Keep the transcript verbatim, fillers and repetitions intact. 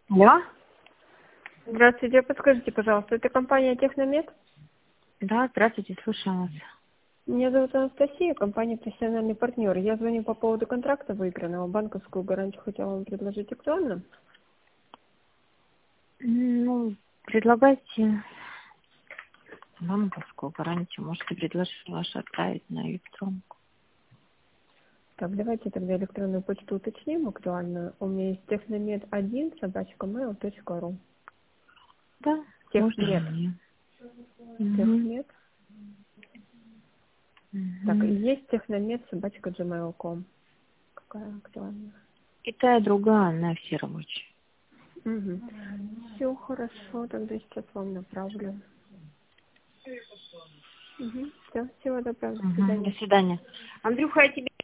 Алло? Здравствуйте, подскажите, пожалуйста, это компания Техномед? Да, здравствуйте, слушаю вас. Меня зовут Анастасия, компания «Профессиональный партнер». Я звоню по поводу контракта выигранного. Банковскую гарантию хотела вам предложить актуально. Ну, предлагайте банковскую гарантию. Можете предложить вашу отправить на электронку. Так, давайте тогда электронную почту уточним актуально. У меня есть техномед один собачка mail точка ру. Да, можно Техмед. мне. Угу. Техмед. Так, и Угу. есть техномед собачка gmail точка ком. Какая актуальная? И та, и другая, она все рабочие. Угу. Все хорошо, тогда сейчас вам направлю. Угу. Все, всего доброго, до Угу. До свидания. свидания. Андрюха, я тебе